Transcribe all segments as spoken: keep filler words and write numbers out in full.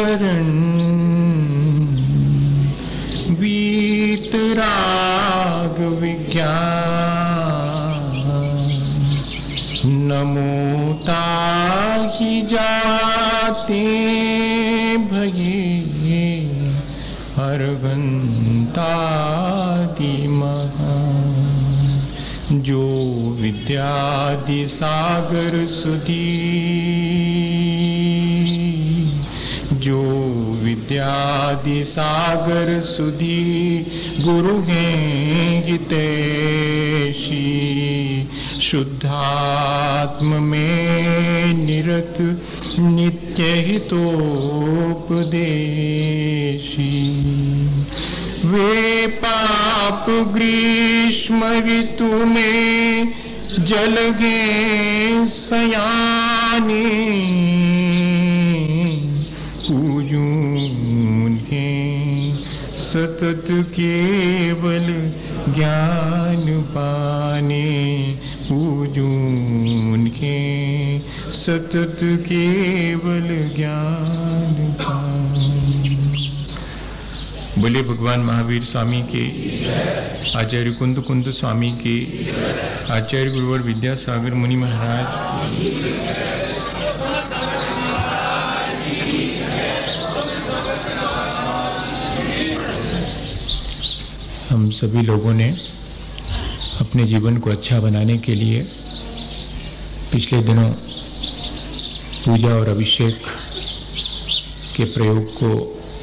करण वीतराग विज्ञान नमो ताहि जाते भये अर्घंतादि महान जो विद्यादि सागर सुधी जो विद्यादि सागर सुधी गुरु हैं हितैषी शुद्धात्म में निरत नित्य हितोपदेशी वे पाप ग्रीष्म ऋतु में जलगे सयाने उनके सतत केवल ज्ञान पाने उनके सतत केवल ज्ञान पाने। बोले भगवान महावीर स्वामी के, आचार्य कुंद कुंद स्वामी के, आचार्य गुरुवर विद्यासागर मुनि महाराज। हम सभी लोगों ने अपने जीवन को अच्छा बनाने के लिए पिछले दिनों पूजा और अभिषेक के प्रयोग को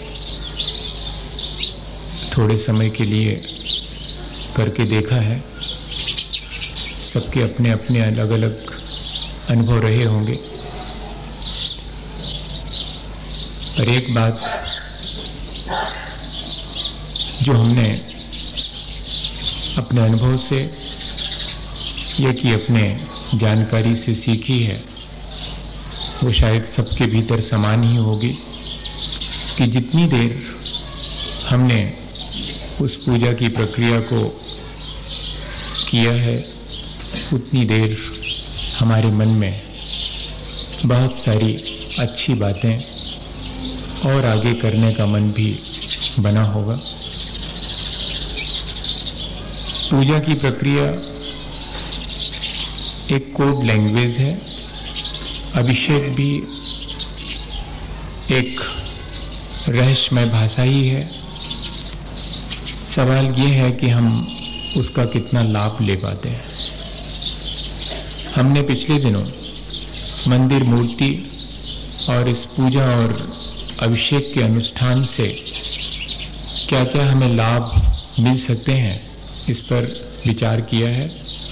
थोड़े समय के लिए करके देखा है। सबके अपने अपने अलग अलग अनुभव रहे होंगे, पर एक बात जो हमने अपने अनुभव से या कि अपने जानकारी से सीखी है, वो शायद सबके भीतर समान ही होगी कि जितनी देर हमने उस पूजा की प्रक्रिया को किया है, उतनी देर हमारे मन में बहुत सारी अच्छी बातें और आगे करने का मन भी बना होगा। पूजा की प्रक्रिया एक कोड लैंग्वेज है, अभिषेक भी एक रहस्यमय भाषा ही है। सवाल ये है कि हम उसका कितना लाभ ले पाते हैं। हमने पिछले दिनों मंदिर मूर्ति और इस पूजा और अभिषेक के अनुष्ठान से क्या क्या हमें लाभ मिल सकते हैं, इस पर विचार किया है।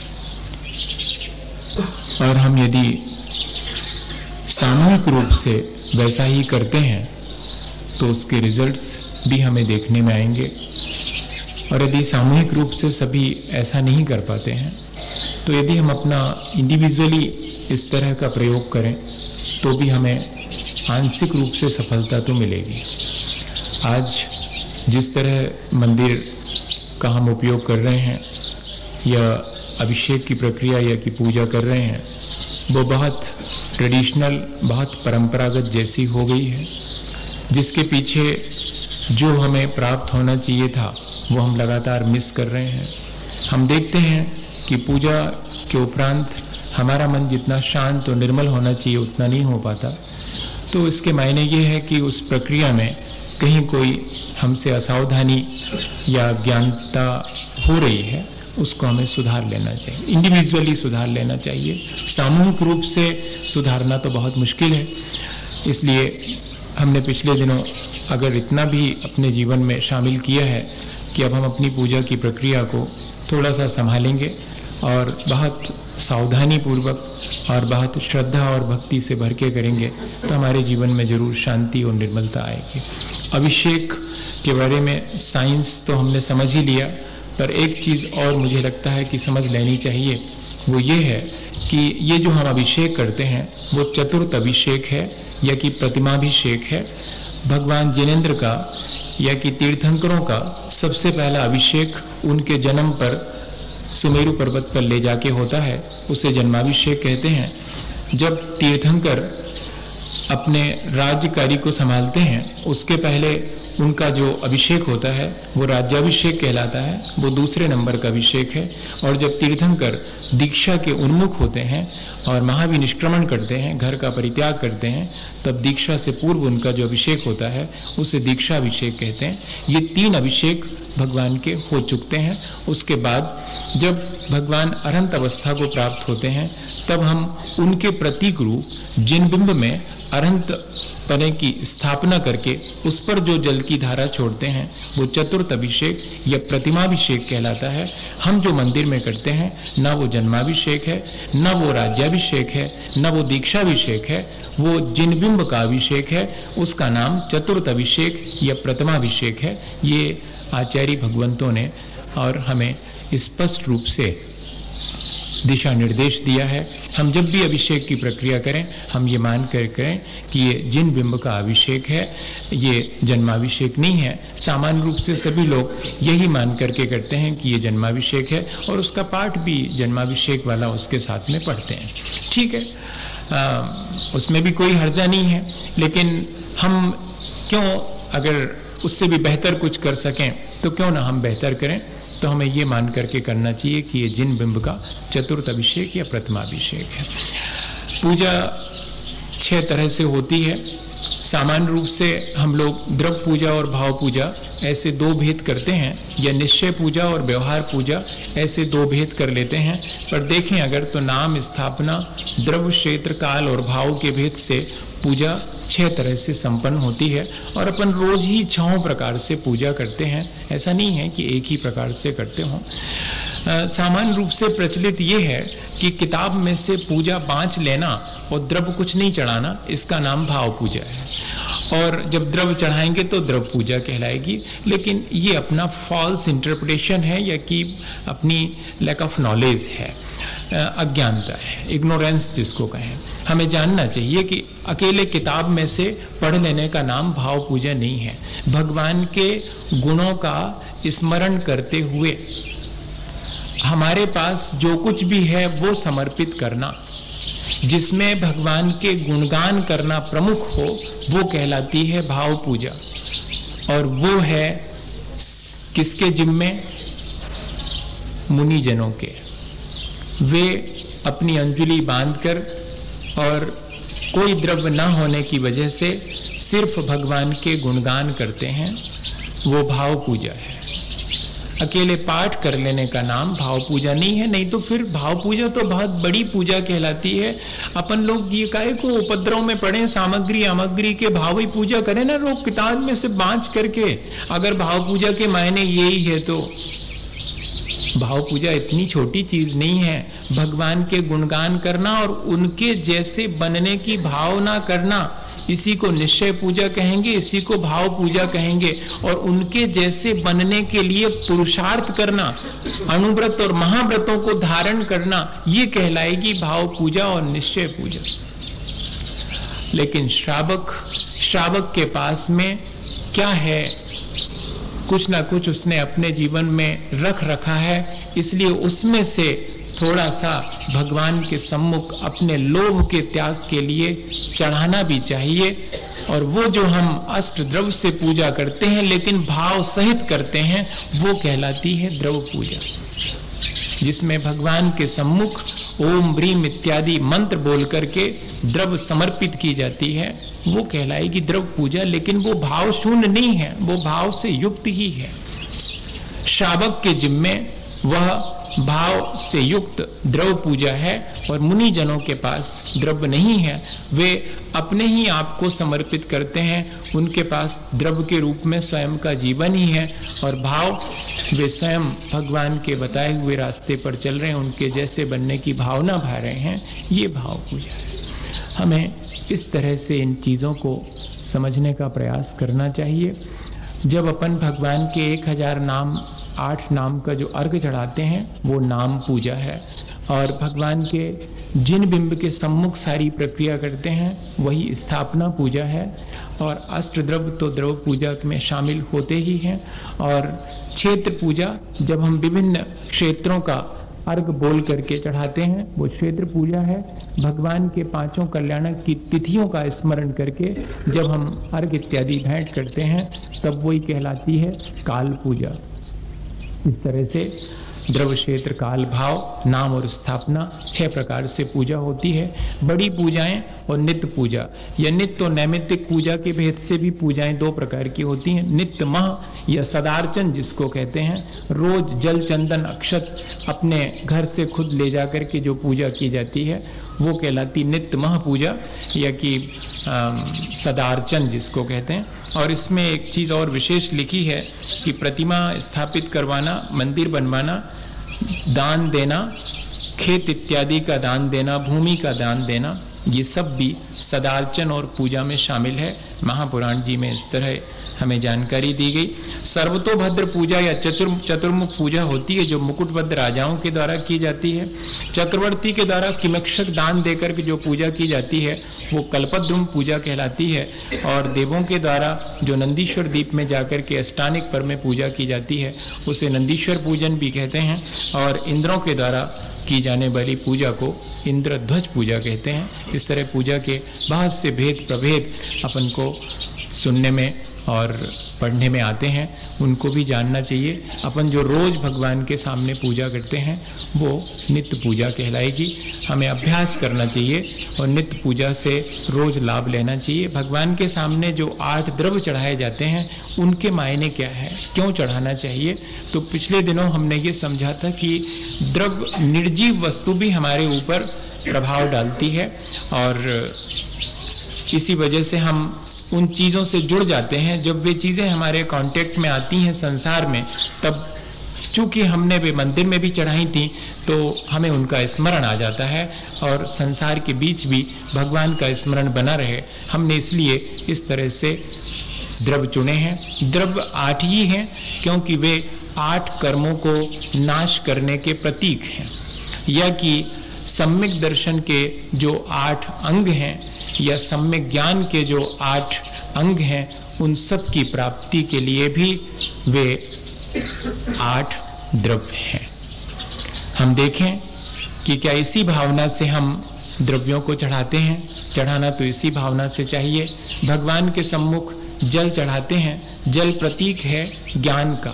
और हम यदि सामूहिक रूप से वैसा ही करते हैं तो उसके रिजल्ट्स भी हमें देखने में आएंगे, और यदि सामूहिक रूप से सभी ऐसा नहीं कर पाते हैं तो यदि हम अपना इंडिविजुअली इस तरह का प्रयोग करें तो भी हमें आंशिक रूप से सफलता तो मिलेगी। आज जिस तरह मंदिर का हम उपयोग कर रहे हैं या अभिषेक की प्रक्रिया या की पूजा कर रहे हैं, वो बहुत ट्रेडिशनल, बहुत परंपरागत जैसी हो गई है, जिसके पीछे जो हमें प्राप्त होना चाहिए था वो हम लगातार मिस कर रहे हैं। हम देखते हैं कि पूजा के उपरांत हमारा मन जितना शांत और निर्मल होना चाहिए उतना नहीं हो पाता। तो इसके मायने ये है कि उस प्रक्रिया में कहीं कोई हमसे असावधानी या अज्ञानता हो रही है, उसको हमें सुधार लेना चाहिए, इंडिविजुअली सुधार लेना चाहिए। सामूहिक रूप से सुधारना तो बहुत मुश्किल है। इसलिए हमने पिछले दिनों अगर इतना भी अपने जीवन में शामिल किया है कि अब हम अपनी पूजा की प्रक्रिया को थोड़ा सा संभालेंगे और बहुत सावधानी पूर्वक और बहुत श्रद्धा और भक्ति से भर के करेंगे तो हमारे जीवन में जरूर शांति और निर्मलता आएगी। अभिषेक के बारे में साइंस तो हमने समझ ही लिया, पर एक चीज और मुझे लगता है कि समझ लेनी चाहिए, वो ये है कि ये जो हम अभिषेक करते हैं वो चतुर्थ अभिषेक है या कि प्रतिमाभिषेक है। भगवान जिनेंद्र का या कि तीर्थंकरों का सबसे पहला अभिषेक उनके जन्म पर सुमेरु पर्वत पर ले जाके होता है, उसे जन्माभिषेक कहते हैं। जब तीर्थंकर अपने राज्यकारी को संभालते हैं, उसके पहले उनका जो अभिषेक होता है वो राज्याभिषेक कहलाता है, वो दूसरे नंबर का अभिषेक है। और जब तीर्थंकर दीक्षा के उन्मुख होते हैं और महाविनिष्क्रमण करते हैं, घर का परित्याग करते हैं, तब दीक्षा से पूर्व उनका जो अभिषेक होता है उसे दीक्षा अभिषेक कहते हैं। ये तीन अभिषेक भगवान के हो चुकते हैं। उसके बाद जब भगवान अरहंत अवस्था को प्राप्त होते हैं तब हम उनके प्रतीक रूप जिन बिंब में अरहंत पने की स्थापना करके उस पर जो जल की धारा छोड़ते हैं वो चतुर्थ अभिषेक या प्रतिमाभिषेक कहलाता है। हम जो मंदिर में करते हैं ना वो जन्माभिषेक है, ना वो राज्याभिषेक है, ना वो दीक्षाभिषेक है, वो जिन बिंब का अभिषेक है उसका नाम चतुर्थ अभिषेक या प्रतिमाभिषेक है। ये आचार्य भगवंतों ने और हमें स्पष्ट रूप से दिशा निर्देश दिया है। हम जब भी अभिषेक की प्रक्रिया करें हम ये मान कर करें कि ये जिन बिंब का अभिषेक है, ये जन्माभिषेक नहीं है। सामान्य रूप से सभी लोग यही मान करके करते हैं कि ये जन्माभिषेक है और उसका पाठ भी जन्माभिषेक वाला उसके साथ में पढ़ते हैं। ठीक है, आ, उसमें भी कोई हर्जा नहीं है, लेकिन हम क्यों अगर उससे भी बेहतर कुछ कर सकें तो क्यों ना हम बेहतर करें। तो हमें ये मान करके करना चाहिए कि ये जिन बिंब का चतुर्थ अभिषेक या प्रथमाभिषेक है। पूजा छह तरह से होती है। सामान्य रूप से हम लोग द्रव्य पूजा और भाव पूजा ऐसे दो भेद करते हैं, या निश्चय पूजा और व्यवहार पूजा ऐसे दो भेद कर लेते हैं। पर देखें अगर तो नाम स्थापना, द्रव्य, क्षेत्र, काल और भाव के भेद से पूजा छह तरह से संपन्न होती है और अपन रोज ही छह प्रकार से पूजा करते हैं। ऐसा नहीं है कि एक ही प्रकार से करते हों। सामान्य रूप से प्रचलित ये है कि किताब में से पूजा बांच लेना और द्रव्य कुछ नहीं चढ़ाना, इसका नाम भाव पूजा है। और जब द्रव्य चढ़ाएंगे तो द्रव्य पूजा कहलाएगी। लेकिन ये अपना फॉल्स इंटरप्रिटेशन है या कि अपनी लैक ऑफ नॉलेज है, अज्ञानता है, इग्नोरेंस जिसको कहें। हमें जानना चाहिए कि अकेले किताब में से पढ़ लेने का नाम भाव पूजा नहीं है। भगवान के गुणों का स्मरण करते हुए हमारे पास जो कुछ भी है वो समर्पित करना, जिसमें भगवान के गुणगान करना प्रमुख हो, वो कहलाती है भाव पूजा। और वो है किसके जिम्मे? मुनिजनों के। वे अपनी अंजलि बांधकर और कोई द्रव्य न होने की वजह से सिर्फ भगवान के गुणगान करते हैं, वो भाव पूजा है। अकेले पाठ कर लेने का नाम भाव पूजा नहीं है। नहीं तो फिर भाव पूजा तो बहुत बड़ी पूजा कहलाती है। अपन लोग ये काहे को उपद्रव में पड़े, सामग्री सामग्री के भाव ही पूजा करें ना, लोग किताब में से बांच करके। अगर भाव पूजा के मायने यही है तो भाव पूजा इतनी छोटी चीज नहीं है। भगवान के गुणगान करना और उनके जैसे बनने की भावना करना, इसी को निश्चय पूजा कहेंगे, इसी को भाव पूजा कहेंगे। और उनके जैसे बनने के लिए पुरुषार्थ करना, अणुव्रत और महाव्रतों को धारण करना, ये कहलाएगी भाव पूजा और निश्चय पूजा। लेकिन श्रावक श्रावक के पास में क्या है? कुछ ना कुछ उसने अपने जीवन में रख रखा है, इसलिए उसमें से थोड़ा सा भगवान के सम्मुख अपने लोभ के त्याग के लिए चढ़ाना भी चाहिए। और वो जो हम अष्ट द्रव्य से पूजा करते हैं लेकिन भाव सहित करते हैं, वो कहलाती है द्रव्य पूजा, जिसमें भगवान के सम्मुख ओम ब्रीम इत्यादि मंत्र बोल करके द्रव्य समर्पित की जाती है, वो कहलाएगी द्रव्य पूजा। लेकिन वो भाव शून्य नहीं है, वो भाव से युक्त ही है। श्रावक के जिम्मे वह भाव से युक्त द्रव्य पूजा है और मुनि जनों के पास द्रव्य नहीं है। वे अपने ही आप को समर्पित करते हैं, उनके पास द्रव्य के रूप में स्वयं का जीवन ही है और भाव वे स्वयं भगवान के बताए हुए रास्ते पर चल रहे हैं, उनके जैसे बनने की भावना भा रहे हैं। ये भाव पूजा है। हमें इस तरह से इन चीजों को समझने का प्रयास करना चाहिए। जब अपन भगवान के एक हजार नाम आठ नाम का जो अर्घ चढ़ाते हैं वो नाम पूजा है, और भगवान के जिन बिंब के सम्मुख सारी प्रक्रिया करते हैं वही स्थापना पूजा है। और अष्ट द्रव्य तो द्रव्य पूजा में शामिल होते ही हैं। और क्षेत्र पूजा, जब हम विभिन्न क्षेत्रों का अर्घ बोल करके चढ़ाते हैं, वो क्षेत्र पूजा है। भगवान के पांचों कल्याणक की तिथियों का स्मरण करके जब हम अर्घ इत्यादि भेंट करते हैं तब वही कहलाती है काल पूजा। इस तरह से द्रव्य क्षेत्र, काल भाव, नाम और स्थापना, छह प्रकार से पूजा होती है। बड़ी पूजाएं और नित्य पूजा, या नित्य और नैमित्तिक पूजा के भेद से भी पूजाएं दो प्रकार की होती हैं। नित्य मह या सदार्चन जिसको कहते हैं, रोज जल चंदन अक्षत अपने घर से खुद ले जाकर के जो पूजा की जाती है वो कहलाती नित्य मह पूजा, या कि सदार्चन जिसको कहते हैं। और इसमें एक चीज और विशेष लिखी है कि प्रतिमा स्थापित करवाना, मंदिर बनवाना, दान देना, खेत इत्यादि का दान देना, भूमि का दान देना, ये सब भी सदार्चन और पूजा में शामिल है। महापुराण जी में इस तरह हमें जानकारी दी गई। सर्वतोभद्र पूजा या चतुर चतुर्मुख पूजा होती है जो मुकुटबद्ध राजाओं के द्वारा की जाती है। चक्रवर्ती के द्वारा किमक्षक दान देकर के जो पूजा की जाती है वो कल्पद्रुम पूजा कहलाती है। और देवों के द्वारा जो नंदीश्वर द्वीप में जाकर के अष्टानिक पर में पूजा की जाती है उसे नंदीश्वर पूजन भी कहते हैं। और इंद्रों के द्वारा की जाने वाली पूजा को इंद्रध्वज पूजा कहते हैं। इस तरह पूजा के बहुत से भेद प्रभेद अपन को सुनने में और पढ़ने में आते हैं, उनको भी जानना चाहिए। अपन जो रोज भगवान के सामने पूजा करते हैं वो नित्य पूजा कहलाएगी। हमें अभ्यास करना चाहिए और नित्य पूजा से रोज लाभ लेना चाहिए। भगवान के सामने जो आठ द्रव्य चढ़ाए जाते हैं उनके मायने क्या है, क्यों चढ़ाना चाहिए, तो पिछले दिनों हमने ये समझा था कि द्रव्य निर्जीव वस्तु भी हमारे ऊपर प्रभाव डालती है और इसी वजह से हम उन चीजों से जुड़ जाते हैं। जब वे चीजें हमारे कांटेक्ट में आती हैं संसार में, तब चूंकि हमने वे मंदिर में भी चढ़ाई थी तो हमें उनका स्मरण आ जाता है और संसार के बीच भी भगवान का स्मरण बना रहे, हमने इसलिए इस तरह से द्रव्य चुने हैं। द्रव्य आठ ही हैं क्योंकि वे आठ कर्मों को नाश करने के प्रतीक हैं, या कि सम्यक दर्शन के जो आठ अंग हैं या सम्यक ज्ञान के जो आठ अंग हैं उन सब की प्राप्ति के लिए भी वे आठ द्रव्य हैं। हम देखें कि क्या इसी भावना से हम द्रव्यों को चढ़ाते हैं। चढ़ाना तो इसी भावना से चाहिए। भगवान के सम्मुख जल चढ़ाते हैं, जल प्रतीक है ज्ञान का,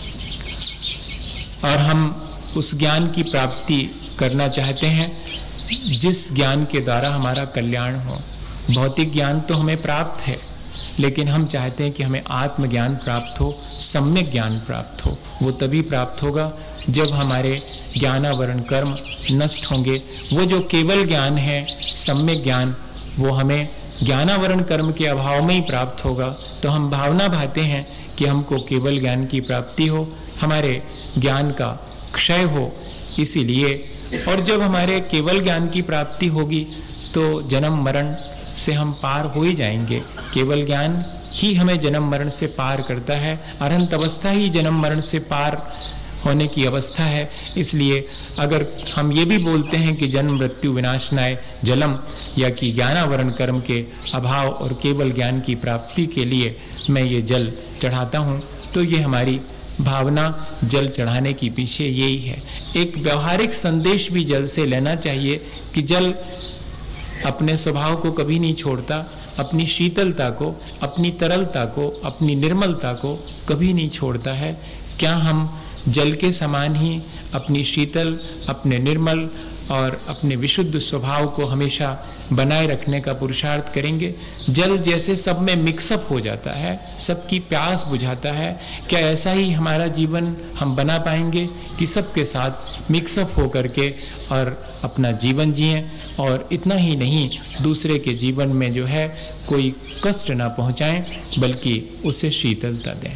और हम उस ज्ञान की प्राप्ति करना चाहते हैं जिस ज्ञान के द्वारा हमारा कल्याण हो। भौतिक ज्ञान तो हमें प्राप्त है, लेकिन हम चाहते हैं कि हमें आत्मज्ञान प्राप्त हो, सम्यक ज्ञान प्राप्त हो। वो तभी प्राप्त होगा जब हमारे ज्ञानावरण कर्म नष्ट होंगे। वो जो केवल ज्ञान है, सम्यक ज्ञान, वो हमें ज्ञानावरण कर्म के अभाव में ही प्राप्त होगा। तो हम भावना भाते हैं कि हमको केवल ज्ञान की प्राप्ति हो, हमारे ज्ञान का क्षय हो। इसीलिए, और जब हमारे केवल ज्ञान की प्राप्ति होगी तो जन्म मरण से हम पार हो ही जाएंगे। केवल ज्ञान ही हमें जन्म मरण से पार करता है। अनंत अवस्था ही जन्म मरण से पार होने की अवस्था है। इसलिए अगर हम ये भी बोलते हैं कि जन्म मृत्यु विनाशनाय जलम, या कि ज्ञानावरण कर्म के अभाव और केवल ज्ञान की प्राप्ति के लिए मैं ये जल चढ़ाता हूं, तो ये हमारी भावना जल चढ़ाने की पीछे यही है। एक व्यवहारिक संदेश भी जल से लेना चाहिए कि जल अपने स्वभाव को कभी नहीं छोड़ता, अपनी शीतलता को, अपनी तरलता को, अपनी निर्मलता को कभी नहीं छोड़ता है। क्या हम जल के समान ही अपनी शीतल, अपने निर्मल और अपने विशुद्ध स्वभाव को हमेशा बनाए रखने का पुरुषार्थ करेंगे? जल जैसे सब में मिक्सअप हो जाता है, सबकी प्यास बुझाता है, क्या ऐसा ही हमारा जीवन हम बना पाएंगे कि सबके साथ मिक्सअप हो करके और अपना जीवन जिएं? और इतना ही नहीं, दूसरे के जीवन में जो है कोई कष्ट ना पहुंचाएं, बल्कि उसे शीतलता दें।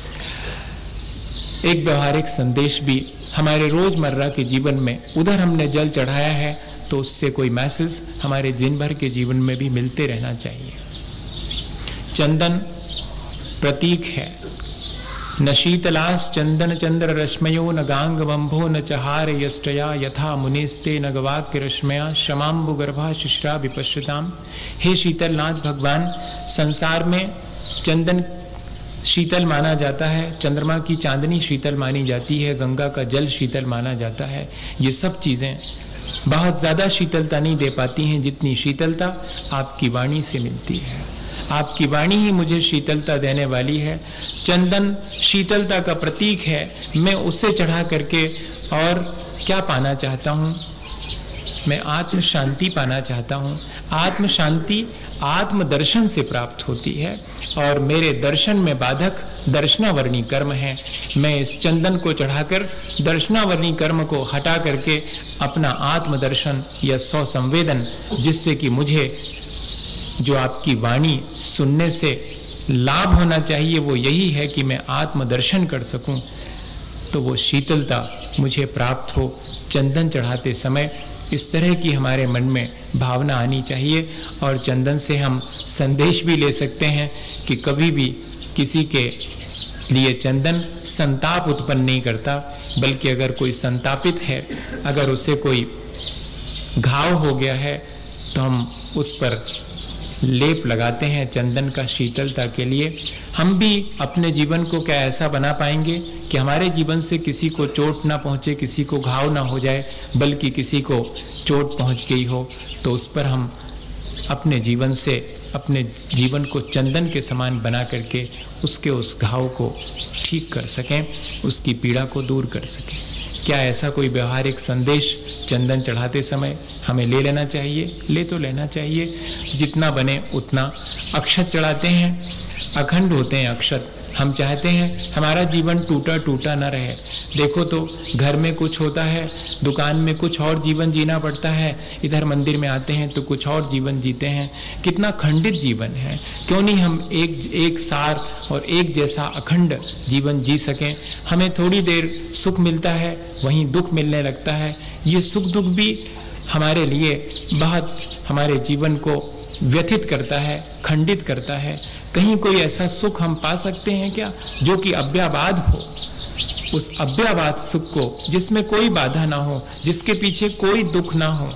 एक व्यवहारिक संदेश भी हमारे रोजमर्रा के जीवन में, उधर हमने जल चढ़ाया है तो उससे कोई मैसेज हमारे दिन भर के जीवन में भी मिलते रहना चाहिए। चंदन प्रतीक है। न शीतलास चंदन चंद्र रश्मयो न गांग बंभो न चहार यष्टया यथा मुनिस्ते न गवाक्य रश्मया शमाम्बु गर्भा शिश्रा विपश्यताम। हे शीतलनाथ भगवान, संसार में चंदन शीतल माना जाता है, चंद्रमा की चांदनी शीतल मानी जाती है, गंगा का जल शीतल माना जाता है। ये सब चीजें बहुत ज्यादा शीतलता नहीं दे पाती हैं जितनी शीतलता आपकी वाणी से मिलती है। आपकी वाणी ही मुझे शीतलता देने वाली है। चंदन शीतलता का प्रतीक है। मैं उसे चढ़ा करके और क्या पाना चाहता हूं? मैं आत्म शांति पाना चाहता हूं। आत्म शांति आत्म दर्शन से प्राप्त होती है और मेरे दर्शन में बाधक दर्शनावर्णी कर्म है। मैं इस चंदन को चढ़ाकर दर्शनावर्णी कर्म को हटा करके अपना आत्म दर्शन या स्व संवेदन, जिससे कि मुझे जो आपकी वाणी सुनने से लाभ होना चाहिए वो यही है कि मैं आत्म दर्शन कर सकूं, तो वो शीतलता मुझे प्राप्त हो। चंदन चढ़ाते समय इस तरह की हमारे मन में भावना आनी चाहिए और चंदन से हम संदेश भी ले सकते हैं कि कभी भी किसी के लिए चंदन संताप उत्पन्न नहीं करता, बल्कि अगर कोई संतापित है, अगर उसे कोई घाव हो गया है तो हम उस पर लेप लगाते हैं चंदन का शीतलता के लिए। हम भी अपने जीवन को क्या ऐसा बना पाएंगे कि हमारे जीवन से किसी को चोट ना पहुंचे, किसी को घाव ना हो जाए, बल्कि किसी को चोट पहुंच गई हो तो उस पर हम अपने जीवन से अपने जीवन को चंदन के समान बना करके उसके उस घाव को ठीक कर सकें, उसकी पीड़ा को दूर कर सकें। क्या ऐसा कोई व्यवहारिक संदेश चंदन चढ़ाते समय हमें ले लेना चाहिए? ले तो लेना चाहिए, जितना बने उतना। अक्षत चढ़ाते हैं, अखंड होते हैं अक्षत। हम चाहते हैं हमारा जीवन टूटा टूटा न रहे। देखो तो घर में कुछ होता है, दुकान में कुछ और जीवन जीना पड़ता है, इधर मंदिर में आते हैं तो कुछ और जीवन जीते हैं। कितना खंडित जीवन है। क्यों नहीं हम एक एक सार और एक जैसा अखंड जीवन जी सकें? हमें थोड़ी देर सुख मिलता है, वहीं दुख मिलने लगता है। ये सुख दुख भी हमारे लिए बहुत हमारे जीवन को व्यथित करता है, खंडित करता है। कहीं कोई ऐसा सुख हम पा सकते हैं क्या जो कि अव्याबाद हो? उस अव्याबाद सुख को, जिसमें कोई बाधा ना हो, जिसके पीछे कोई दुख ना हो,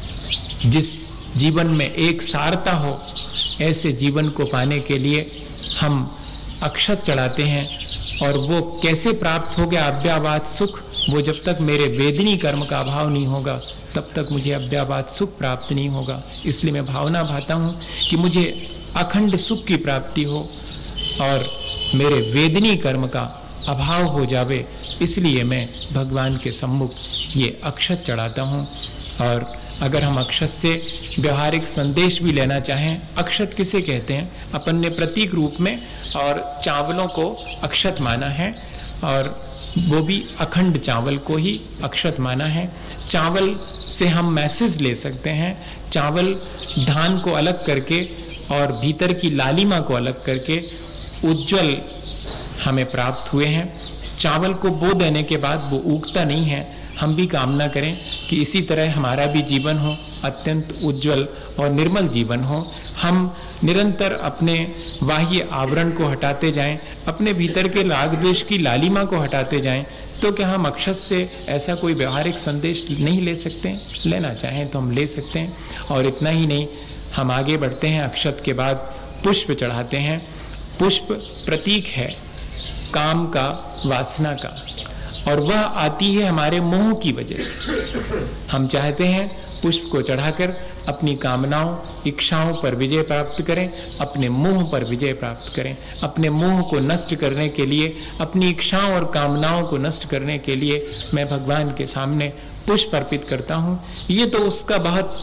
जिस जीवन में एक सारता हो, ऐसे जीवन को पाने के लिए हम अक्षत चढ़ाते हैं। और वो कैसे प्राप्त हो गया अव्याबाद सुख? वो जब तक मेरे वेदनी कर्म का अभाव नहीं होगा तब तक मुझे अव्याबाद सुख प्राप्त नहीं होगा। इसलिए मैं भावना भाता हूं कि मुझे अखंड सुख की प्राप्ति हो और मेरे वेदनी कर्म का अभाव हो जावे, इसलिए मैं भगवान के सम्मुख ये अक्षत चढ़ाता हूं। और अगर हम अक्षत से व्यवहारिक संदेश भी लेना चाहें, अक्षत किसे कहते हैं? अपन ने प्रतीक रूप में और चावलों को अक्षत माना है और वो भी अखंड चावल को ही अक्षत माना है। चावल से हम मैसेज ले सकते हैं। चावल धान को अलग करके और भीतर की लालिमा को अलग करके उज्जवल हमें प्राप्त हुए हैं। चावल को बो देने के बाद वो उगता नहीं है। हम भी कामना करें कि इसी तरह हमारा भी जीवन हो, अत्यंत उज्जवल और निर्मल जीवन हो। हम निरंतर अपने बाह्य आवरण को हटाते जाएं, अपने भीतर के राग द्वेष की लालिमा को हटाते जाएं, तो क्या हम अक्षत से ऐसा कोई व्यवहारिक संदेश नहीं ले सकते? लेना चाहें तो हम ले सकते हैं। और इतना ही नहीं, हम आगे बढ़ते हैं। अक्षत के बाद पुष्प चढ़ाते हैं। पुष्प प्रतीक है काम का, वासना का, और वह आती है हमारे मोह की वजह से। हम चाहते हैं पुष्प को चढ़ाकर अपनी कामनाओं, इच्छाओं पर विजय प्राप्त करें, अपने मोह पर विजय प्राप्त करें। अपने मोह को नष्ट करने के लिए, अपनी इच्छाओं और कामनाओं को नष्ट करने के लिए मैं भगवान के सामने पुष्प अर्पित करता हूं। ये तो उसका बहुत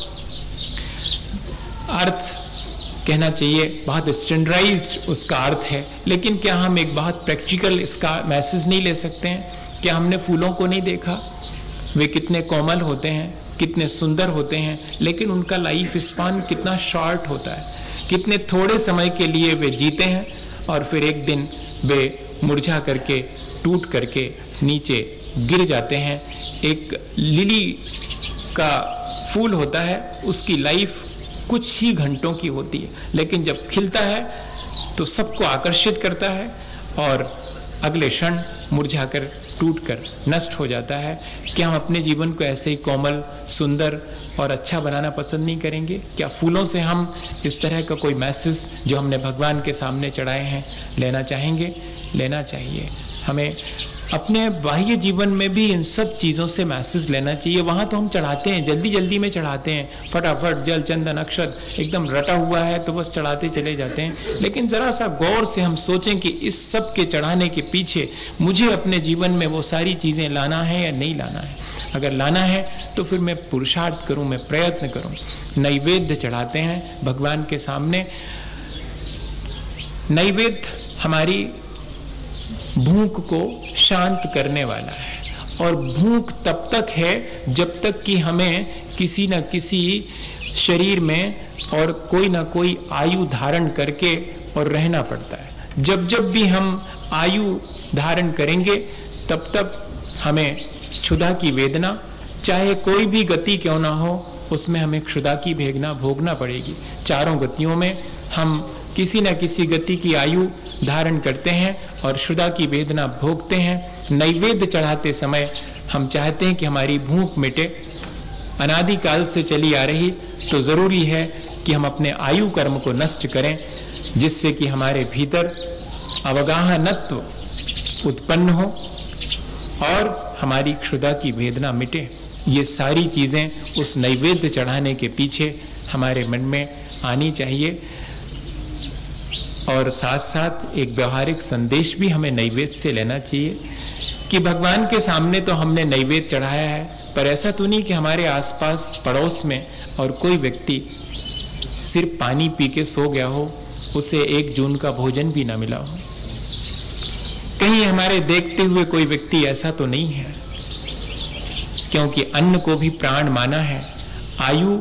अर्थ कहना चाहिए, बहुत स्टैंडर्डाइज्ड उसका अर्थ है। लेकिन क्या हम एक बहुत प्रैक्टिकल इसका मैसेज नहीं ले सकते हैं? क्या हमने फूलों को नहीं देखा? वे कितने कोमल होते हैं, कितने सुंदर होते हैं, लेकिन उनका लाइफ स्पान कितना शॉर्ट होता है। कितने थोड़े समय के लिए वे जीते हैं और फिर एक दिन वे मुरझा करके, टूट करके नीचे गिर जाते हैं। एक लिली का फूल होता है, उसकी लाइफ कुछ ही घंटों की होती है, लेकिन जब खिलता है तो सबको आकर्षित करता है और अगले क्षण मुरझाकर टूटकर नष्ट हो जाता है। क्या हम अपने जीवन को ऐसे ही कोमल, सुंदर और अच्छा बनाना पसंद नहीं करेंगे? क्या फूलों से हम इस तरह का कोई मैसेज जो हमने भगवान के सामने चढ़ाए हैं लेना चाहेंगे? लेना चाहिए। हमें अपने बाह्य जीवन में भी इन सब चीजों से मैसेज लेना चाहिए। वहां तो हम चढ़ाते हैं, जल्दी जल्दी में चढ़ाते हैं, फटाफट जल चंदन अक्षत एकदम रटा हुआ है तो बस चढ़ाते चले जाते हैं। लेकिन जरा सा गौर से हम सोचें कि इस सब के चढ़ाने के पीछे मुझे अपने जीवन में वो सारी चीजें लाना है या नहीं लाना है। अगर लाना है तो फिर मैं पुरुषार्थ करूं, मैं प्रयत्न करूं। नैवेद्य चढ़ाते हैं भगवान के सामने। नैवेद्य हमारी भूख को शांत करने वाला है, और भूख तब तक है जब तक कि हमें किसी न किसी शरीर में और कोई ना कोई आयु धारण करके और रहना पड़ता है। जब जब भी हम आयु धारण करेंगे तब तक हमें क्षुधा की वेदना, चाहे कोई भी गति क्यों ना हो, उसमें हमें क्षुधा की वेदना भोगना पड़ेगी। चारों गतियों में हम किसी न किसी गति की आयु धारण करते हैं और क्षुधा की वेदना भोगते हैं। नैवेद्य चढ़ाते समय हम चाहते हैं कि हमारी भूख मिटे, अनादिकाल से चली आ रही, तो जरूरी है कि हम अपने आयु कर्म को नष्ट करें, जिससे कि हमारे भीतर अवगाहनत्व उत्पन्न हो और हमारी क्षुधा की वेदना मिटे। ये सारी चीजें उस नैवेद्य चढ़ाने के पीछे हमारे मन में आनी चाहिए। और साथ साथ एक व्यवहारिक संदेश भी हमें नैवेद्य से लेना चाहिए कि भगवान के सामने तो हमने नैवेद्य चढ़ाया है, पर ऐसा तो नहीं कि हमारे आसपास पड़ोस में और कोई व्यक्ति सिर्फ पानी पी के सो गया हो, उसे एक जून का भोजन भी ना मिला हो। कहीं हमारे देखते हुए कोई व्यक्ति ऐसा तो नहीं है, क्योंकि अन्न को भी प्राण माना है। आयु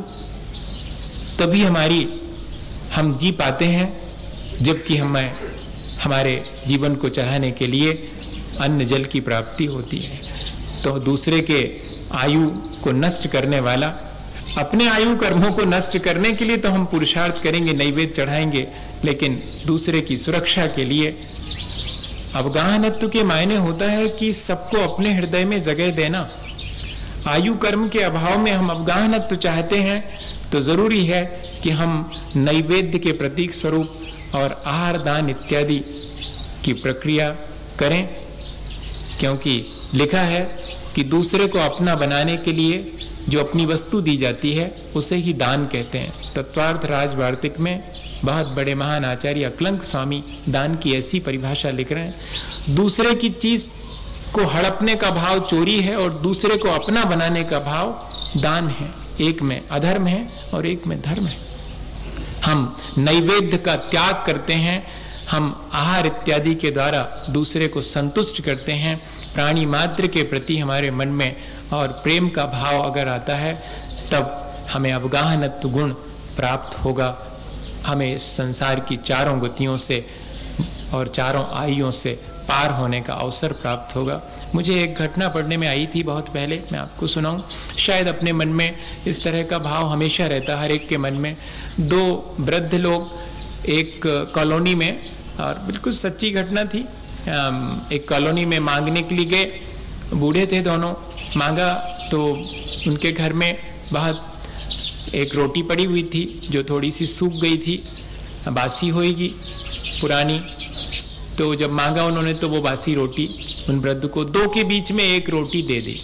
तभी हमारी हम जी पाते हैं जबकि हमें हमारे जीवन को चढ़ाने के लिए अन्न जल की प्राप्ति होती है। तो दूसरे के आयु को नष्ट करने वाला, अपने आयु कर्मों को नष्ट करने के लिए तो हम पुरुषार्थ करेंगे, नैवेद्य चढ़ाएंगे, लेकिन दूसरे की सुरक्षा के लिए अवगाहनत्व के मायने होता है कि सबको अपने हृदय में जगह देना। आयु कर्म के अभाव में हम अवगाहनत्व चाहते हैं तो जरूरी है कि हम नैवेद्य के प्रतीक स्वरूप और आहार दान इत्यादि की प्रक्रिया करें, क्योंकि लिखा है कि दूसरे को अपना बनाने के लिए जो अपनी वस्तु दी जाती है उसे ही दान कहते हैं। तत्वार्थ राज वार्तिक में बहुत बड़े महान आचार्य अक्लंक स्वामी दान की ऐसी परिभाषा लिख रहे हैं, दूसरे की चीज को हड़पने का भाव चोरी है और दूसरे को अपना बनाने का भाव दान है। एक में अधर्म है और एक में धर्म है। हम नैवेद्य का त्याग करते हैं, हम आहार इत्यादि के द्वारा दूसरे को संतुष्ट करते हैं। प्राणी मात्र के प्रति हमारे मन में और प्रेम का भाव अगर आता है तब हमें अवगाहनत्व गुण प्राप्त होगा। हमें इस संसार की चारों गतियों से और चारों आयुओं से पार होने का अवसर प्राप्त होगा। मुझे एक घटना पढ़ने में आई थी बहुत पहले, मैं आपको सुनाऊं। शायद अपने मन में इस तरह का भाव हमेशा रहता, हर एक के मन में। दो वृद्ध लोग एक कॉलोनी में, और बिल्कुल सच्ची घटना थी, एक कॉलोनी में मांगने के लिए गए। बूढ़े थे दोनों, मांगा तो उनके घर में बहुत एक रोटी पड़ी हुई थी जो थोड़ी सी सूख गई थी, बासी होगी पुरानी। तो जब मांगा उन्होंने तो वो बासी रोटी उन वृद्ध को दो के बीच में एक रोटी दे दी।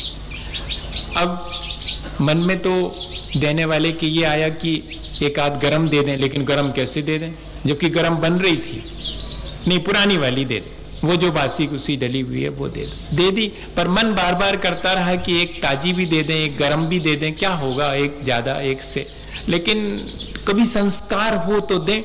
अब मन में तो देने वाले के ये आया कि एक आध गरम दे दें, लेकिन गरम कैसे दे दें जबकि गरम बन रही थी। नहीं, पुरानी वाली दे दें, वो जो बासी कुसी डली हुई है वो दे दे दे दी। पर मन बार बार करता रहा कि एक ताजी भी दे दें, एक गरम भी दे दें, क्या होगा एक ज्यादा एक से। लेकिन कभी संस्कार हो तो दें,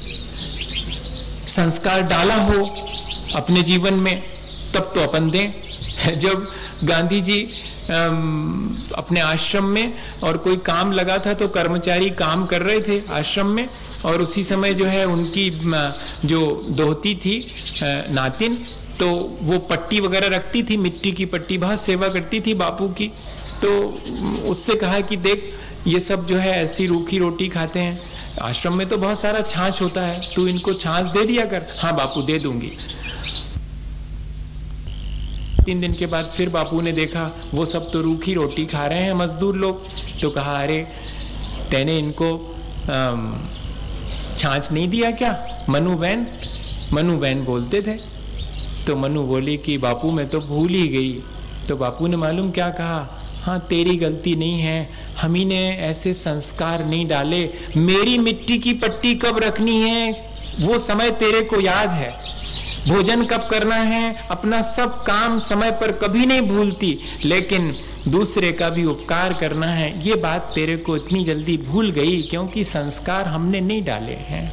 संस्कार डाला हो अपने जीवन में तब तो अपन दें। जब गांधी जी अपने आश्रम में और कोई काम लगा था तो कर्मचारी काम कर रहे थे आश्रम में, और उसी समय जो है उनकी जो दोहती थी नातिन, तो वो पट्टी वगैरह रखती थी, मिट्टी की पट्टी, बहुत सेवा करती थी बापू की। तो उससे कहा कि देख ये सब जो है ऐसी रूखी रोटी खाते हैं, आश्रम में तो बहुत सारा छाछ होता है, तू इनको छाछ दे दिया कर। हाँ बापू दे दूंगी। तीन दिन के बाद फिर बापू ने देखा वो सब तो रूखी रोटी खा रहे हैं मजदूर लोग, तो कहा अरे तेने इनको छाछ नहीं दिया क्या? मनु बहन, मनु बहन बोलते थे। तो मनु बोली कि बापू मैं तो भूल ही गई। तो बापू ने मालूम क्या कहा, हाँ तेरी गलती नहीं है, हम ही ने ऐसे संस्कार नहीं डाले। मेरी मिट्टी की पट्टी कब रखनी है वो समय तेरे को याद है, भोजन कब करना है, अपना सब काम समय पर कभी नहीं भूलती, लेकिन दूसरे का भी उपकार करना है ये बात तेरे को इतनी जल्दी भूल गई क्योंकि संस्कार हमने नहीं डाले हैं।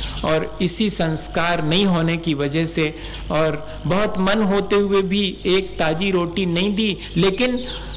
और इसी संस्कार नहीं होने की वजह से और बहुत मन होते हुए भी एक ताजी रोटी नहीं दी, लेकिन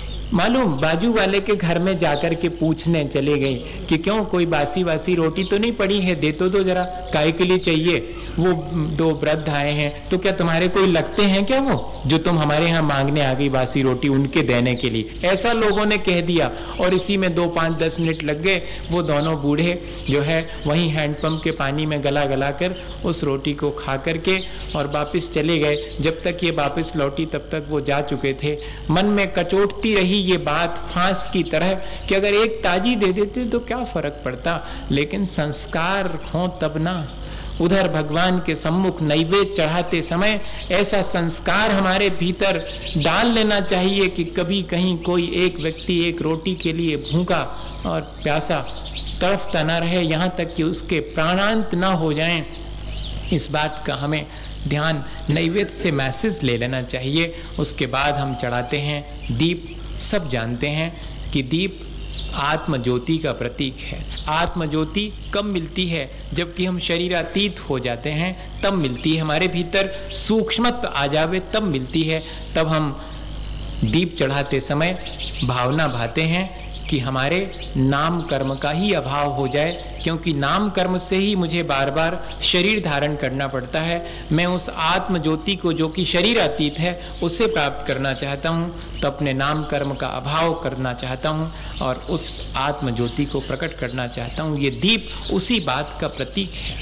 मालूम बाजू वाले के घर में जाकर के पूछने चले गए कि क्यों कोई बासी बासी रोटी तो नहीं पड़ी है, दे तो दो जरा, काय के लिए चाहिए। वो दो वृद्ध आए हैं, तो क्या तुम्हारे कोई लगते हैं क्या वो जो तुम हमारे यहाँ मांगने आ गई बासी रोटी उनके देने के लिए? ऐसा लोगों ने कह दिया और इसी में दो पांच दस मिनट लग गए। वो दोनों बूढ़े जो है वहीं हैंडपंप के पानी में गला गला कर उस रोटी को खा करके और वापिस चले गए। जब तक ये वापिस लौटी तब तक वो जा चुके थे। मन में कचोटती रही ये बात फांस की तरह कि अगर एक ताजी दे देते तो क्या फर्क पड़ता, लेकिन संस्कार हो तब ना। उधर भगवान के सम्मुख नैवेद्य चढ़ाते समय ऐसा संस्कार हमारे भीतर डाल लेना चाहिए कि कभी कहीं कोई एक व्यक्ति एक रोटी के लिए भूखा और प्यासा तड़फता न रहे, यहाँ तक कि उसके प्राणांत न हो जाएं। इस बात का हमें ध्यान नैवेद्य से मैसेज ले लेना चाहिए। उसके बाद हम चढ़ाते हैं दीप। सब जानते हैं कि दीप आत्म ज्योति का प्रतीक है। आत्म ज्योति कब मिलती है? जबकि हम शरीरातीत हो जाते हैं तब मिलती है, हमारे भीतर सूक्ष्मत्व आ जावे तब मिलती है। तब हम दीप चढ़ाते समय भावना भाते हैं कि हमारे नाम कर्म का ही अभाव हो जाए, क्योंकि नाम कर्म से ही मुझे बार बार शरीर धारण करना पड़ता है। मैं उस आत्म ज्योति को जो कि शरीर अतीत है उसे प्राप्त करना चाहता हूँ, तो अपने नाम कर्म का अभाव करना चाहता हूँ और उस आत्म ज्योति को प्रकट करना चाहता हूँ। ये दीप उसी बात का प्रतीक है।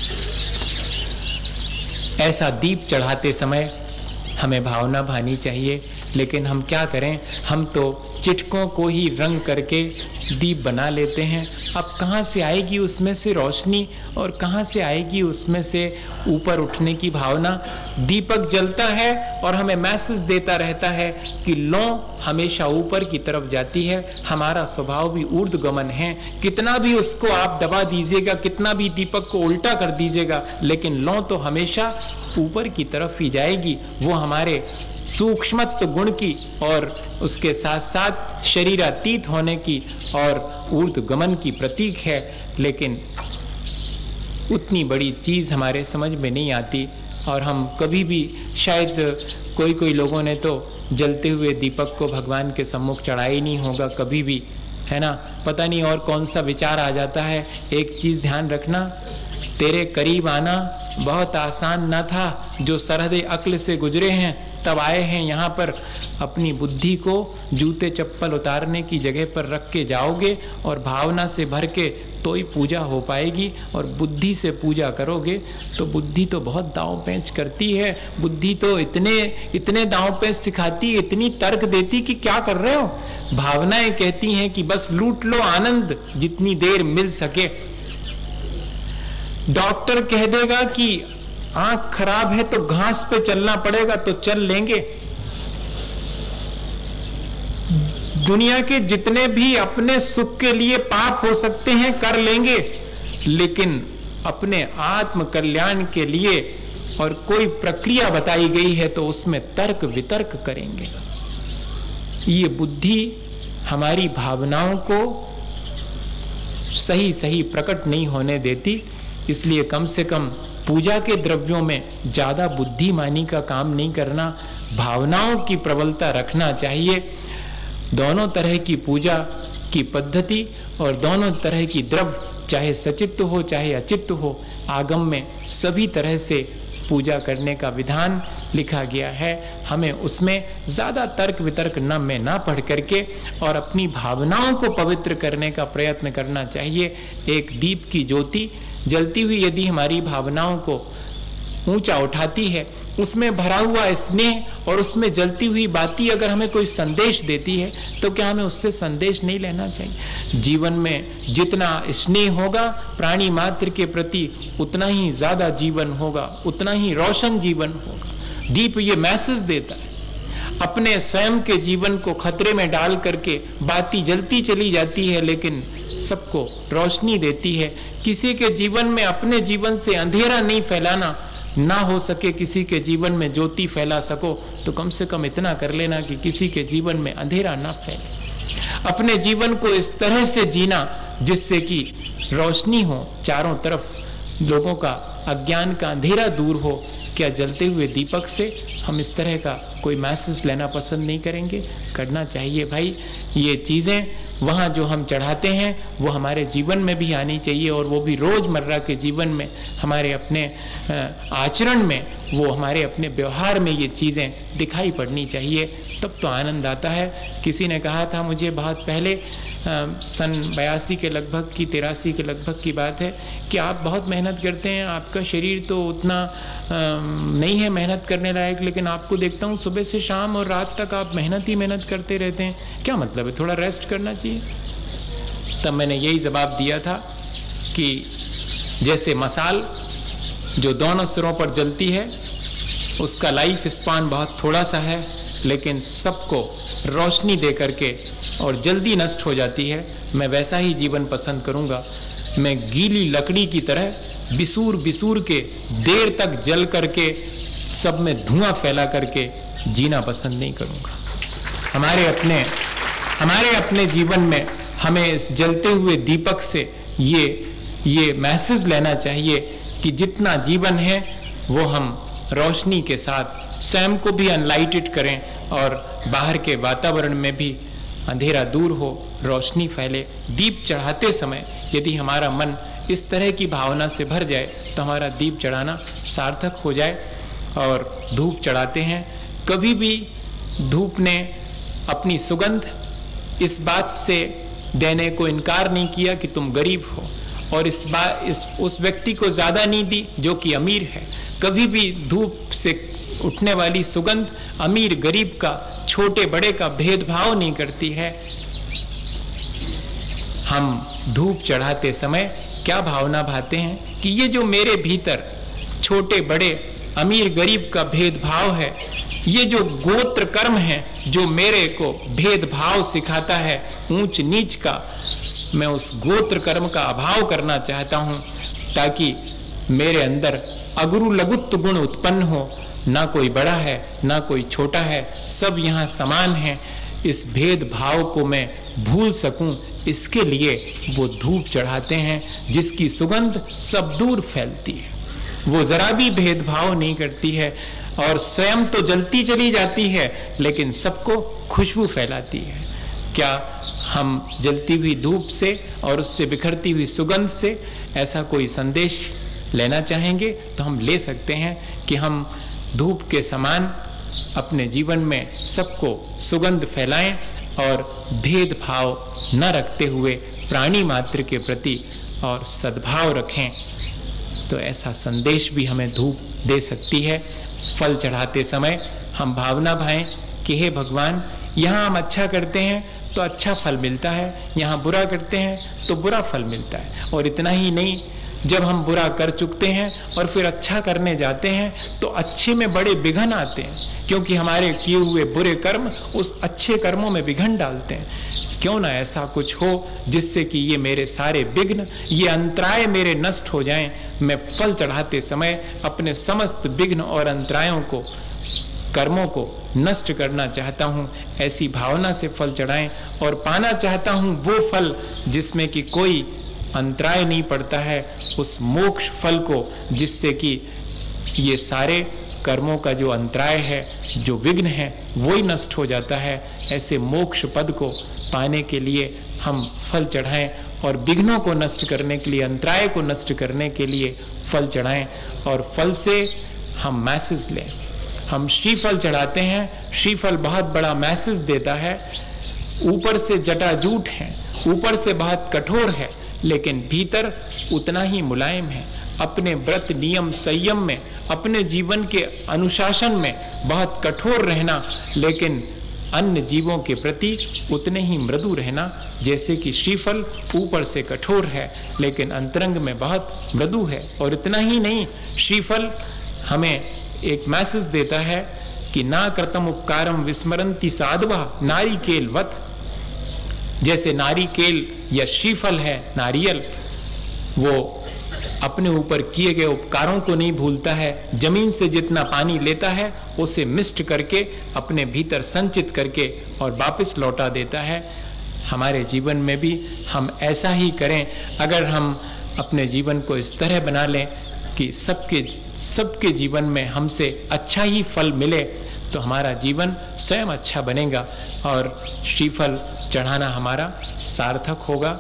ऐसा दीप चढ़ाते समय हमें भावना भानी चाहिए, लेकिन हम क्या करें, हम तो चिटकों को ही रंग करके दीप बना लेते हैं। अब कहाँ से आएगी उसमें से रोशनी और कहाँ से आएगी उसमें से ऊपर उठने की भावना? दीपक जलता है और हमें मैसेज देता रहता है कि लो हमेशा ऊपर की तरफ जाती है। हमारा स्वभाव भी ऊर्ध्वगमन है, कितना भी उसको आप दबा दीजिएगा, कितना भी दीपक को उल्टा कर दीजिएगा, लेकिन लो तो हमेशा ऊपर की तरफ ही जाएगी। वो हमारे सूक्ष्मत्व गुण की और उसके साथ साथ शरीरातीत होने की और ऊर्ध्वगमन की प्रतीक है, लेकिन उतनी बड़ी चीज हमारे समझ में नहीं आती। और हम कभी भी शायद कोई कोई लोगों ने तो जलते हुए दीपक को भगवान के सम्मुख चढ़ाया ही नहीं होगा कभी भी, है ना? पता नहीं और कौन सा विचार आ जाता है। एक चीज ध्यान रखना, तेरे करीब आना बहुत आसान न था। जो सरहद अक्ल से गुजरे हैं तब आए हैं यहाँ पर। अपनी बुद्धि को जूते चप्पल उतारने की जगह पर रख के जाओगे और भावना से भर के तो ही पूजा हो पाएगी। और बुद्धि से पूजा करोगे तो बुद्धि तो बहुत दांव पेंच करती है। बुद्धि तो इतने इतने दांव पेंच सिखाती, इतनी तर्क देती कि क्या कर रहे हो। भावनाएं कहती हैं कि बस लूट लो आनंद जितनी देर मिल सके। डॉक्टर कह देगा कि आंख खराब है तो घास पे चलना पड़ेगा, तो चल लेंगे। दुनिया के जितने भी अपने सुख के लिए पाप हो सकते हैं कर लेंगे, लेकिन अपने आत्म कल्याण के लिए और कोई प्रक्रिया बताई गई है तो उसमें तर्क वितर्क करेंगे। ये बुद्धि हमारी भावनाओं को सही सही प्रकट नहीं होने देती। इसलिए कम से कम पूजा के द्रव्यों में ज्यादा बुद्धिमानी का काम नहीं करना, भावनाओं की प्रबलता रखना चाहिए। दोनों तरह की पूजा की पद्धति और दोनों तरह की द्रव्य, चाहे सचित्त हो चाहे अचित्त हो, आगम में सभी तरह से पूजा करने का विधान लिखा गया है। हमें उसमें ज्यादा तर्क वितर्क न में ना पढ़ करके और अपनी भावनाओं को पवित्र करने का प्रयत्न करना चाहिए। एक दीप की ज्योति जलती हुई यदि हमारी भावनाओं को ऊंचा उठाती है उसमें भरा हुआ स्नेह और उसमें जलती हुई बाती अगर हमें कोई संदेश देती है तो क्या हमें उससे संदेश नहीं लेना चाहिए? जीवन में जितना स्नेह होगा प्राणी मात्र के प्रति उतना ही ज्यादा जीवन होगा, उतना ही रोशन जीवन होगा। दीप ये मैसेज देता है, अपने स्वयं के जीवन को खतरे में डाल करके बाती जलती चली जाती है लेकिन सबको रोशनी देती है। किसी के जीवन में अपने जीवन से अंधेरा नहीं फैलाना, ना हो सके किसी के जीवन में ज्योति फैला सको तो कम से कम इतना कर लेना कि किसी के जीवन में अंधेरा ना फैले। अपने जीवन को इस तरह से जीना जिससे कि रोशनी हो, चारों तरफ लोगों का अज्ञान का अंधेरा दूर हो। क्या जलते हुए दीपक से हम इस तरह का कोई मैसेज लेना पसंद नहीं करेंगे? करना चाहिए भाई। ये चीजें वहां जो हम चढ़ाते हैं वो हमारे जीवन में भी आनी चाहिए और वो भी रोजमर्रा के जीवन में, हमारे अपने आचरण में, वो हमारे अपने व्यवहार में ये चीजें दिखाई पड़नी चाहिए, तब तो आनंद आता है। किसी ने कहा था मुझे बहुत पहले, सन बयासी के लगभग की, तिरासी के लगभग की बात है, कि आप बहुत मेहनत करते हैं, आपका शरीर तो उतना नहीं है मेहनत करने लायक, लेकिन आपको देखता हूँ सुबह से शाम और रात तक आप मेहनत ही मेहनत करते रहते हैं, क्या मतलब है? थोड़ा रेस्ट करना चाहिए। तब मैंने यही जवाब दिया था कि जैसे मसाल जो दोनों सिरों पर जलती है उसका लाइफ स्पान बहुत थोड़ा सा है लेकिन सबको रोशनी दे करके और जल्दी नष्ट हो जाती है, मैं वैसा ही जीवन पसंद करूंगा। मैं गीली लकड़ी की तरह बिसूर बिसूर के देर तक जल करके सब में धुआं फैला करके जीना पसंद नहीं करूंगा। हमारे अपने हमारे अपने जीवन में हमें इस जलते हुए दीपक से ये ये मैसेज लेना चाहिए कि जितना जीवन है वो हम रोशनी के साथ स्वयं को भी अनलाइटेड करें और बाहर के वातावरण में भी अंधेरा दूर हो, रोशनी फैले। दीप चढ़ाते समय यदि हमारा मन इस तरह की भावना से भर जाए तो हमारा दीप चढ़ाना सार्थक हो जाए। और धूप चढ़ाते हैं, कभी भी धूप ने अपनी सुगंध इस बात से देने को इनकार नहीं किया कि तुम गरीब हो, और इस बात इस उस व्यक्ति को ज्यादा नहीं दी जो कि अमीर है। कभी भी धूप से उठने वाली सुगंध अमीर गरीब का, छोटे बड़े का भेदभाव नहीं करती है। हम धूप चढ़ाते समय क्या भावना भाते हैं कि ये जो मेरे भीतर छोटे बड़े अमीर गरीब का भेदभाव है, ये जो गोत्र कर्म है जो मेरे को भेदभाव सिखाता है ऊंच नीच का, मैं उस गोत्र कर्म का अभाव करना चाहता हूं ताकि मेरे अंदर अगुरु लघुत्व गुण उत्पन्न हो। ना कोई बड़ा है ना कोई छोटा है, सब यहां समान है। इस भेदभाव को मैं भूल सकूं, इसके लिए वो धूप चढ़ाते हैं जिसकी सुगंध सब दूर फैलती है। वो जरा भी भेदभाव नहीं करती है और स्वयं तो जलती चली जाती है लेकिन सबको खुशबू फैलाती है। क्या हम जलती हुई धूप से और उससे बिखरती हुई सुगंध से ऐसा कोई संदेश लेना चाहेंगे तो हम ले सकते हैं कि हम धूप के समान अपने जीवन में सबको सुगंध फैलाएं और भेदभाव न रखते हुए प्राणी मात्र के प्रति और सद्भाव रखें। तो ऐसा संदेश भी हमें धूप दे सकती है। फल चढ़ाते समय हम भावना भाएं कि हे भगवान, यहां हम अच्छा करते हैं तो अच्छा फल मिलता है, यहां बुरा करते हैं तो बुरा फल मिलता है। और इतना ही नहीं, जब हम बुरा कर चुकते हैं और फिर अच्छा करने जाते हैं तो अच्छे में बड़े विघ्न आते हैं, क्योंकि हमारे किए हुए बुरे कर्म उस अच्छे कर्मों में विघ्न डालते हैं। क्यों ना ऐसा कुछ हो जिससे कि ये मेरे सारे विघ्न, ये अंतराय मेरे नष्ट हो जाएं। मैं फल चढ़ाते समय अपने समस्त विघ्न और अंतरायों को, कर्मों को नष्ट करना चाहता हूं। ऐसी भावना से फल चढ़ाएं और पाना चाहता हूं वो फल जिसमें कि कोई अंतराय नहीं पड़ता है, उस मोक्ष फल को, जिससे कि ये सारे कर्मों का जो अंतराय है, जो विघ्न है, वो ही नष्ट हो जाता है। ऐसे मोक्ष पद को पाने के लिए हम फल चढ़ाएं और विघ्नों को नष्ट करने के लिए, अंतराय को नष्ट करने के लिए फल चढ़ाएं और फल से हम मैसेज लें। हम श्रीफल चढ़ाते हैं, श्रीफल बहुत बड़ा मैसेज देता है। ऊपर से जटाजूट है, ऊपर से बहुत कठोर है, लेकिन भीतर उतना ही मुलायम है। अपने व्रत नियम संयम में, अपने जीवन के अनुशासन में बहुत कठोर रहना, लेकिन अन्य जीवों के प्रति उतने ही मृदु रहना। जैसे कि श्रीफल ऊपर से कठोर है लेकिन अंतरंग में बहुत मृदु है। और इतना ही नहीं, श्रीफल हमें एक मैसेज देता है कि ना कृतम उपकारम विस्मरंती साधवा नारिकेल वत। जैसे नारिकेल या श्रीफल है, नारियल, वो अपने ऊपर किए गए उपकारों को नहीं भूलता है। जमीन से जितना पानी लेता है उसे मिस्ट करके अपने भीतर संचित करके और वापस लौटा देता है। हमारे जीवन में भी हम ऐसा ही करें। अगर हम अपने जीवन को इस तरह बना लें कि सबके सबके जीवन में हमसे अच्छा ही फल मिले, तो हमारा जीवन स्वयं अच्छा बनेगा और श्रीफल चढ़ाना हमारा सार्थक होगा।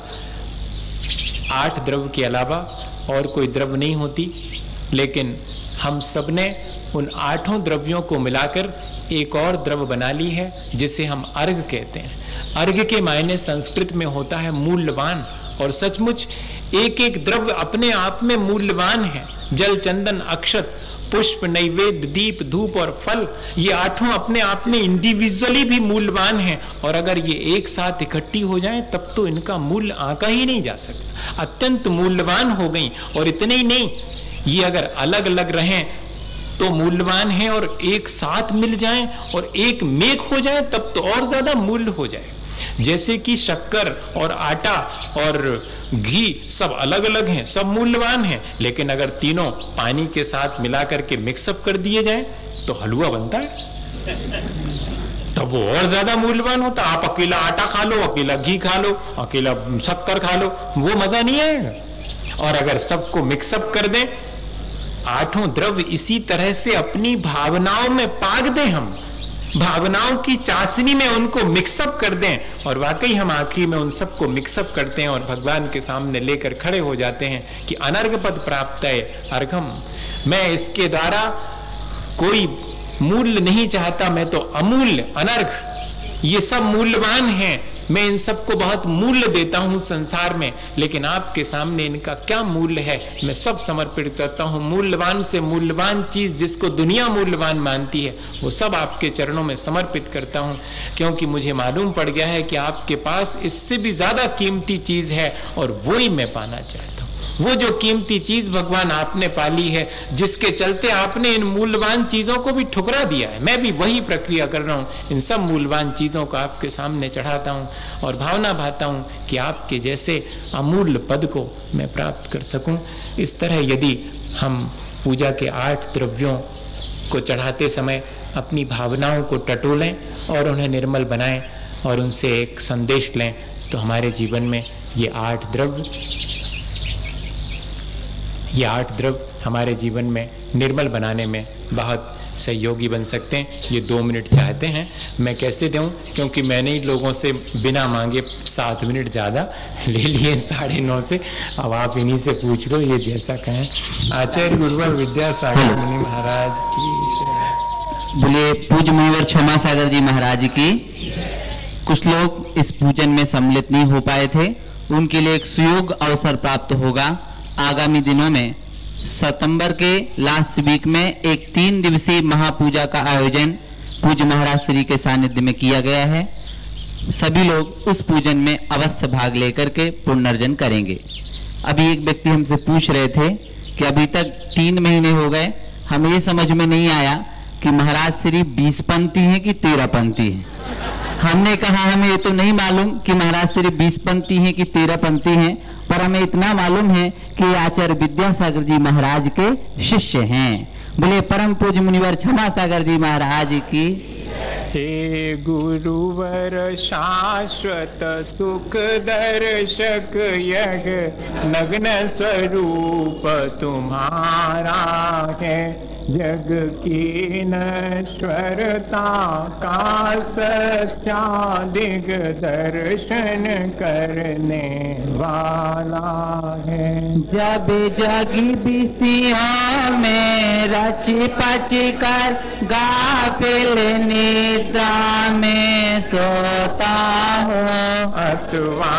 आठ द्रव्य के अलावा और कोई द्रव्य नहीं होती, लेकिन हम सबने उन आठों द्रव्यों को मिलाकर एक और द्रव्य बना ली है जिसे हम अर्घ कहते हैं। अर्घ के मायने संस्कृत में होता है मूल्यवान, और सचमुच एक एक द्रव्य अपने आप में मूल्यवान है। जल, चंदन, अक्षत, पुष्प, नैवेद्य, दीप, धूप और फल, ये आठों अपने आप में इंडिविजुअली भी मूल्यवान हैं। और अगर ये एक साथ इकट्ठी हो जाएं तब तो इनका मूल्य आंका ही नहीं जा सकता। अत्यंत मूल्यवान हो गई। और इतने ही नहीं, ये अगर अलग अलग रहें तो मूल्यवान है, और एक साथ मिल जाएं और एक मेक हो जाए तब तो और ज्यादा मूल्य हो जाए। जैसे कि शक्कर और आटा और घी सब अलग अलग हैं, सब मूल्यवान हैं, लेकिन अगर तीनों पानी के साथ मिलाकर के मिक्सअप कर दिए जाए तो हलवा बनता है, तब वो और ज्यादा मूल्यवान होता। आप अकेला आटा खा लो, अकेला घी खा लो, अकेला शक्कर खा लो, वो मजा नहीं आएगा। और अगर सबको मिक्सअप कर दें, आठों द्रव्य इसी तरह से अपनी भावनाओं में पाग दें, हम भावनाओं की चाशनी में उनको मिक्सअप कर दें, और वाकई हम आखिरी में उन सबको मिक्सअप करते हैं और भगवान के सामने लेकर खड़े हो जाते हैं कि अनर्घ पद प्राप्त है अर्घम। मैं इसके द्वारा कोई मूल्य नहीं चाहता, मैं तो अमूल्य अनर्घ, ये सब मूल्यवान हैं, मैं इन सबको बहुत मूल्य देता हूं संसार में, लेकिन आपके सामने इनका क्या मूल्य है, मैं सब समर्पित करता हूं। मूल्यवान से मूल्यवान चीज जिसको दुनिया मूल्यवान मानती है, वो सब आपके चरणों में समर्पित करता हूं, क्योंकि मुझे मालूम पड़ गया है कि आपके पास इससे भी ज्यादा कीमती चीज है और वो ही मैं पाना चाहता हूं। वो जो कीमती चीज भगवान आपने पाली है, जिसके चलते आपने इन मूल्यवान चीजों को भी ठुकरा दिया है, मैं भी वही प्रक्रिया कर रहा हूं। इन सब मूल्यवान चीजों को आपके सामने चढ़ाता हूं और भावना भाता हूं कि आपके जैसे अमूल्य पद को मैं प्राप्त कर सकूं। इस तरह यदि हम पूजा के आठ द्रव्यों को चढ़ाते समय अपनी भावनाओं को टटोलें और उन्हें निर्मल बनाएं और उनसे एक संदेश लें, तो हमारे जीवन में ये आठ द्रव्य ये आठ द्रव्य हमारे जीवन में निर्मल बनाने में बहुत सहयोगी बन सकते हैं। ये दो मिनट चाहते हैं, मैं कैसे दूं, क्योंकि मैंने ही लोगों से बिना मांगे सात मिनट ज्यादा ले लिए साढ़े नौ से। अब आप इन्हीं से पूछ लो, ये जैसा कहें। आचार्य गुरुवर विद्यासागर मुनि महाराज की। बोलिए पूज्य मुनिवर क्षमा सागर जी महाराज की। कुछ लोग इस पूजन में सम्मिलित नहीं हो पाए थे, उनके लिए एक सुयोग अवसर प्राप्त होगा। आगामी दिनों में सितंबर के लास्ट वीक में एक तीन दिवसीय महापूजा का आयोजन पूज्य महाराज श्री के सानिध्य में किया गया है। सभी लोग उस पूजन में अवश्य भाग लेकर के पुण्यार्जन करेंगे। अभी एक व्यक्ति हमसे पूछ रहे थे कि अभी तक तीन महीने हो गए, हमें ये समझ में नहीं आया कि महाराज श्री बीस पंथी हैं कि तेरह पंथी हैं। हमने कहा हमें ये तो नहीं मालूम कि महाराज श्री बीस पंथी हैं कि तेरह पंथी हैं, पर हमें इतना मालूम है कि आचार्य विद्यासागर जी महाराज के शिष्य हैं। बोले परम पूज्य मुनिवर क्षमा सागर जी महाराज की। हे गुरुवर शाश्वत सुख दर्शक यह नग्न स्वरूप तुम्हारा है, जग की नश्वरता का सच्चा दिग दर्शन करने वाला है। जब जगी बिसियों में रच पच कर गाफिल निद्रा में सोता हो, अथवा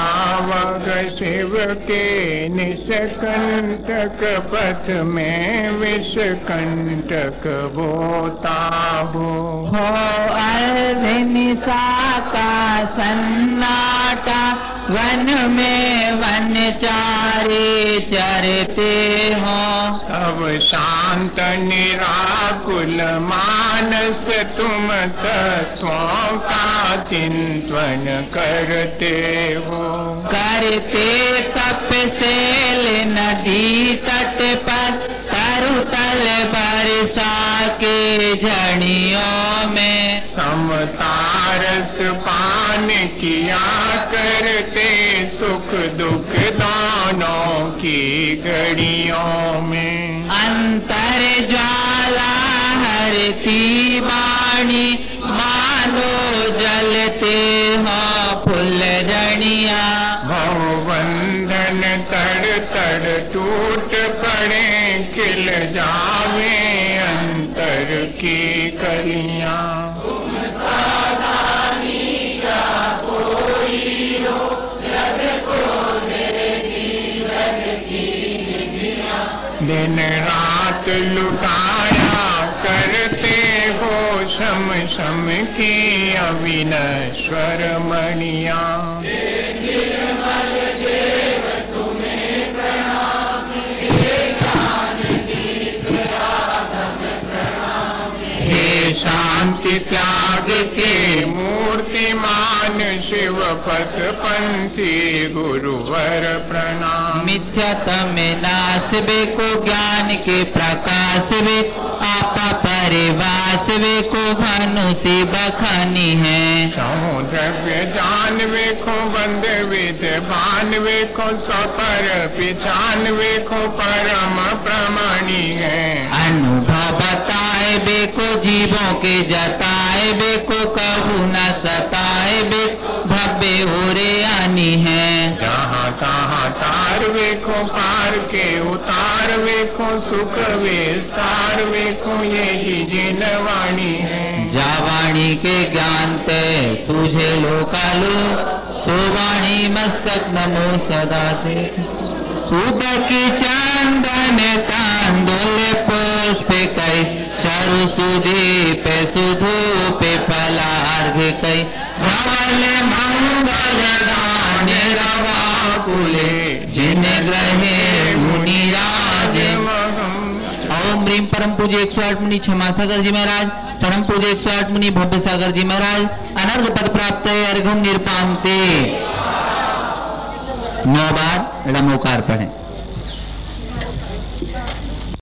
पावक शिव के निष्कंटक पथ में विषकंटक बोता हो। हो अहिंसा का सन्नाटा वन में वनचारी चरते हो। अब शांत निराकुल मानस तुम तत्वों का चिंतन करते हो। करते तपसेल नदी तट पर तरुतल बरसा के झड़ियों में। समतारस पान किया करते सुख दुख दोनों की घड़ियों में। अंतर ज्वाला हरती वाणी मानो जलते हो फुलझड़ियाँ। भवबंधन तड़ तड़ टूट पड़े खिल जावे अंतर की कलियाँ। दिन रात लुटाया करते हो शम शम की अविनश्वर मणिया। हे शांति त्याग के मूर्तिमान शिव पथ पंथी गुरुवर प्रणाम। मिथ्यात्म नाश वे को ज्ञान के प्रकाश वे आपा परिवास वे को भानुसी बखानी है। द्रव्य जान वेखो बंद विद भान वेखो सपर पिछान वेखो परम प्रमाणी है। अनुभव बताए बेको जीवों के जताए बेको कहू न सताए बे भव्य हो रे आनी है। जहाँ तहाँ तार वेखो पार के उतार वेखो सुख विस्तार वेखो यही जिनवाणी है। जावाणी के ज्ञान ते सूझे लोकालो सोवाणी मस्तक नमो सदा ते। उदकी चंदन तांडुल पुष्प कैस चारु सुदीप सुधूप फलार्घ कै। धवल मंगल गान रवा कुले जिन ग्रहे मुनिराज। ओम ह्रीम परम पूज्य एक सौ आठ मुनि क्षमा सागर जी महाराज, परम पूज्य एक सौ आठ मुनि भव्य सागर जी महाराज अनर्घ पद प्राप्त है अर्घम निरपांते। नौ बार ड़मोकार पढ़ें।